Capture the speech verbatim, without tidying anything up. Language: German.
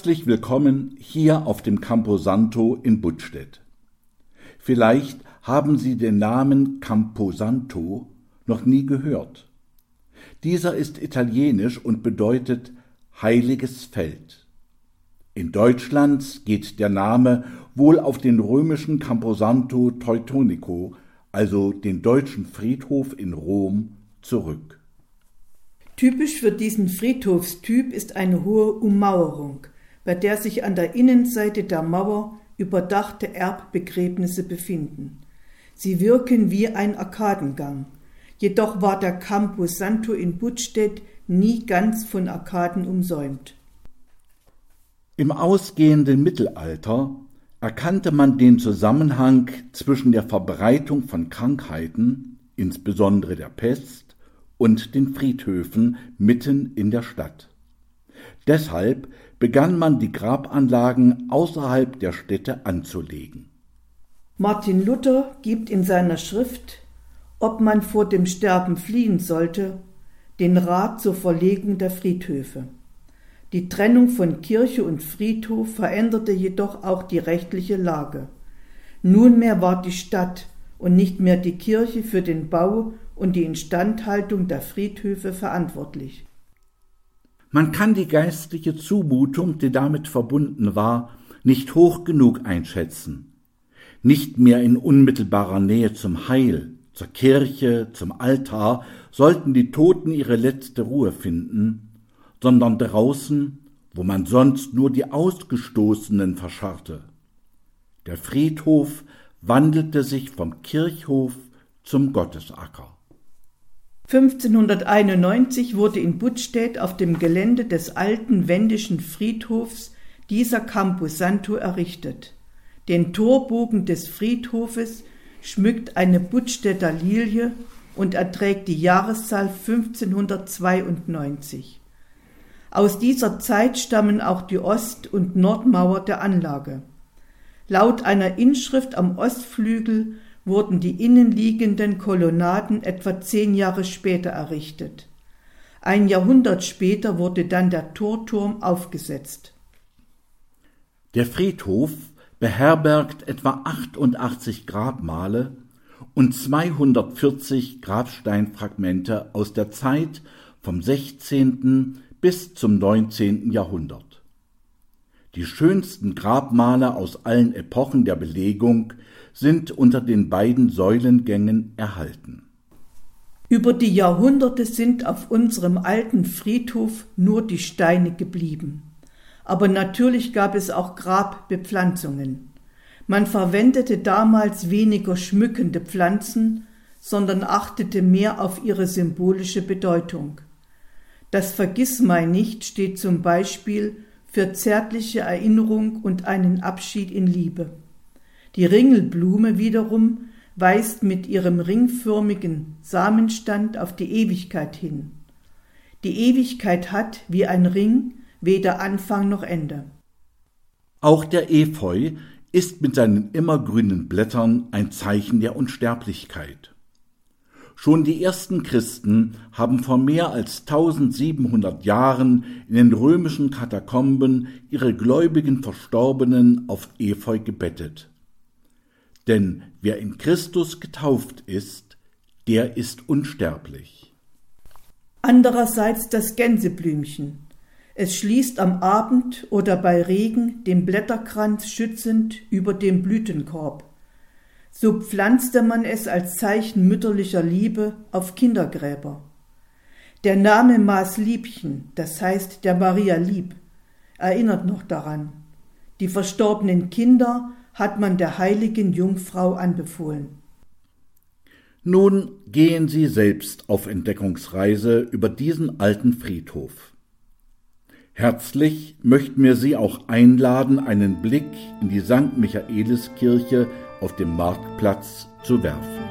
Herzlich willkommen hier auf dem Camposanto in Buttstedt. Vielleicht haben Sie den Namen Camposanto noch nie gehört. Dieser ist italienisch und bedeutet heiliges Feld. In Deutschland geht der Name wohl auf den römischen Camposanto Teutonico, also den deutschen Friedhof in Rom, zurück. Typisch für diesen Friedhofstyp ist eine hohe Ummauerung, bei der sich an der Innenseite der Mauer überdachte Erbbegräbnisse befinden. Sie wirken wie ein Arkadengang. Jedoch war der Camposanto in Buttstedt nie ganz von Arkaden umsäumt. Im ausgehenden Mittelalter erkannte man den Zusammenhang zwischen der Verbreitung von Krankheiten, insbesondere der Pest, und den Friedhöfen mitten in der Stadt. Deshalb begann man die Grabanlagen außerhalb der Städte anzulegen. Martin Luther gibt in seiner Schrift Ob man vor dem Sterben fliehen sollte, den Rat zur Verlegung der Friedhöfe. Die Trennung von Kirche und Friedhof veränderte jedoch auch die rechtliche Lage. Nunmehr war die Stadt und nicht mehr die Kirche für den Bau und die Instandhaltung der Friedhöfe verantwortlich. Man kann die geistliche Zumutung, die damit verbunden war, nicht hoch genug einschätzen. Nicht mehr in unmittelbarer Nähe zum Heil, zur Kirche, zum Altar sollten die Toten ihre letzte Ruhe finden, sondern draußen, wo man sonst nur die Ausgestoßenen verscharrte. Der Friedhof wandelte sich vom Kirchhof zum Gottesacker. fünfzehnhunderteinundneunzig wurde in Buttstedt auf dem Gelände des alten wendischen Friedhofs dieser Camposanto errichtet. Den Torbogen des Friedhofes schmückt eine Buttstedter Lilie und er trägt die Jahreszahl fünfzehnhundertzweiundneunzig. Aus dieser Zeit stammen auch die Ost- und Nordmauer der Anlage. Laut einer Inschrift am Ostflügel wurden die innenliegenden Kolonnaden etwa zehn Jahre später errichtet. Ein Jahrhundert später wurde dann der Torturm aufgesetzt. Der Friedhof beherbergt etwa achtundachtzig Grabmale und zweihundertvierzig Grabsteinfragmente aus der Zeit vom sechzehnten bis zum neunzehnten Jahrhundert. Die schönsten Grabmale aus allen Epochen der Belegung sind unter den beiden Säulengängen erhalten. Über die Jahrhunderte sind auf unserem alten Friedhof nur die Steine geblieben. Aber natürlich gab es auch Grabbepflanzungen. Man verwendete damals weniger schmückende Pflanzen, sondern achtete mehr auf ihre symbolische Bedeutung. Das Vergissmeinnicht steht zum Beispiel für zärtliche Erinnerung und einen Abschied in Liebe. Die Ringelblume wiederum weist mit ihrem ringförmigen Samenstand auf die Ewigkeit hin. Die Ewigkeit hat, wie ein Ring, weder Anfang noch Ende. Auch der Efeu ist mit seinen immergrünen Blättern ein Zeichen der Unsterblichkeit. Schon die ersten Christen haben vor mehr als eintausendsiebenhundert Jahren in den römischen Katakomben ihre gläubigen Verstorbenen auf Efeu gebettet. Denn wer in Christus getauft ist, der ist unsterblich. Andererseits das Gänseblümchen. Es schließt am Abend oder bei Regen den Blätterkranz schützend über dem Blütenkorb. So pflanzte man es als Zeichen mütterlicher Liebe auf Kindergräber. Der Name Maßliebchen, das heißt der Maria lieb, erinnert noch daran. Die verstorbenen Kinder hat man der heiligen Jungfrau anbefohlen. Nun gehen Sie selbst auf Entdeckungsreise über diesen alten Friedhof. Herzlich möchten wir Sie auch einladen, einen Blick in die Sankt Michaeliskirche auf dem Marktplatz zu werfen.